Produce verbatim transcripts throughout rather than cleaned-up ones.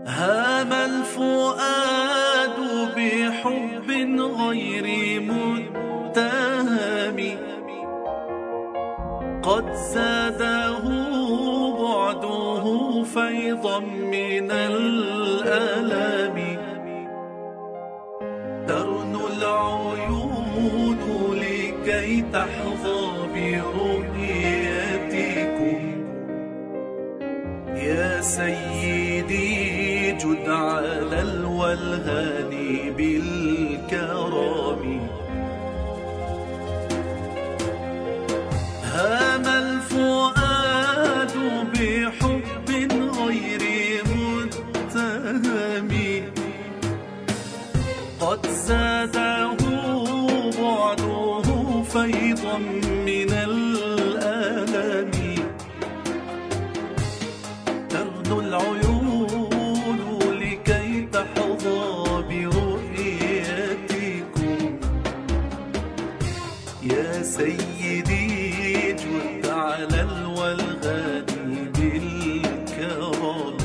هام الفؤاد بحب غير متهم، قد زاده بعده فيضا من الألم. ترنو العيون لكي تحظى برؤيتكم، يا سيدي جد على الولهان بالكرم. هام الفؤاد بحب غير متهم، قد زاده بعده فيضا من الألم. ترنو العيون لكي تحظى برؤيتكم، يا سيدي جد على الولغان بالكرم.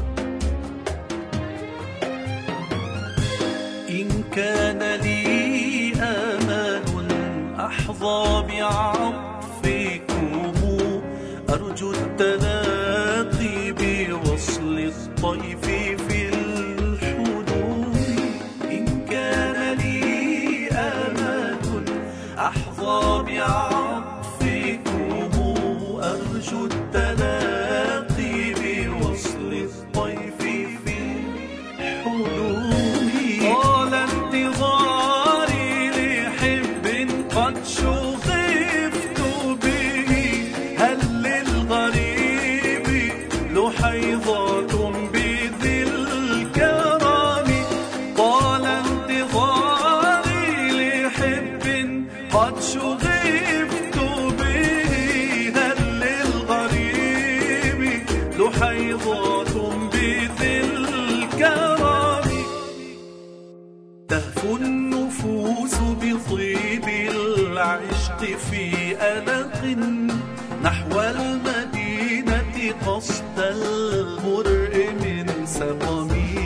إن كان لي آمال أحظى بعطفكم، أرجو التلاقي بوصل الطيف في الحدود. إن كان لي آمال أحظى بعطفكم، أرجو التلاقي بوصل الطيف في الحدود. طال انتظاري لحب قد شغفت به، هل للغريب لحيظات بذي الكرم. طال انتظاري لحب قد شغفت به، هل للغريب لحيظات بذي الكرم. تهفو النفوس بطيب العشق في ألق، نحو المدينة قصد المرء من سقمي.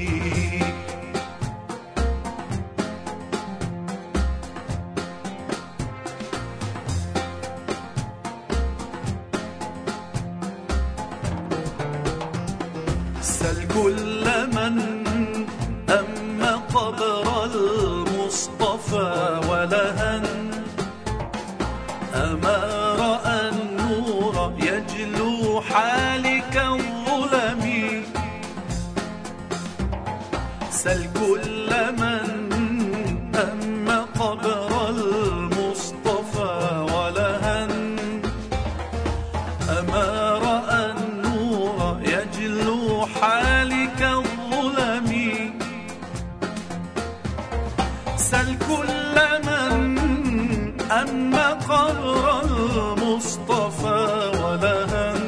سل كل من أما قبر المصطفى ولهن، أما رأى النور يجلو حالك الظلم. سل كل من أما قبر المصطفى ولهن، أما رأى النور يجلو حالك الظلم. سل كل من أما قبر المصطفى ولهن،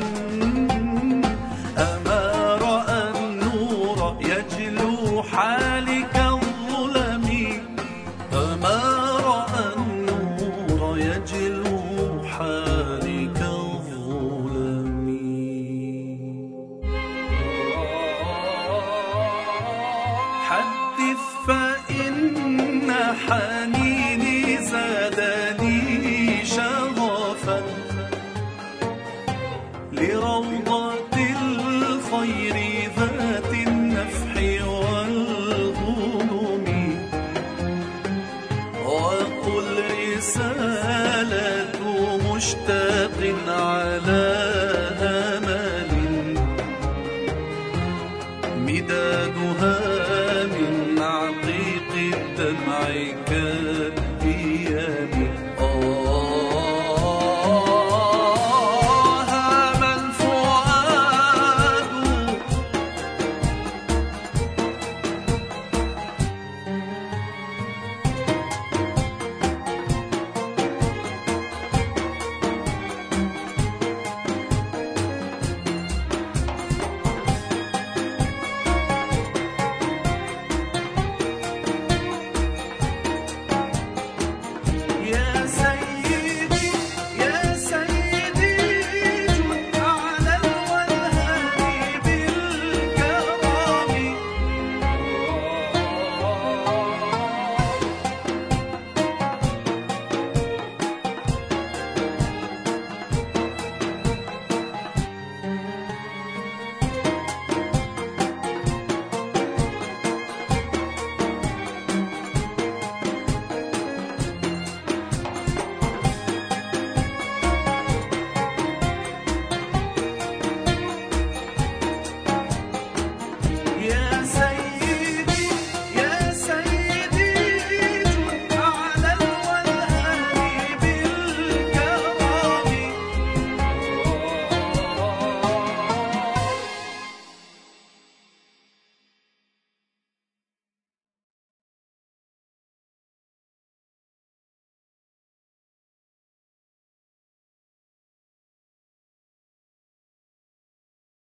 أما رأى النور يجلو حالك الظلم. أما رأى النور يجلو حالك الظلم. حدث فإن حنيني زادني شغفا لروضة الخير ذات النفح والغنم. وقل رسالة مشتاق على أمل، مدادها من عقيق الدمع كالأيام.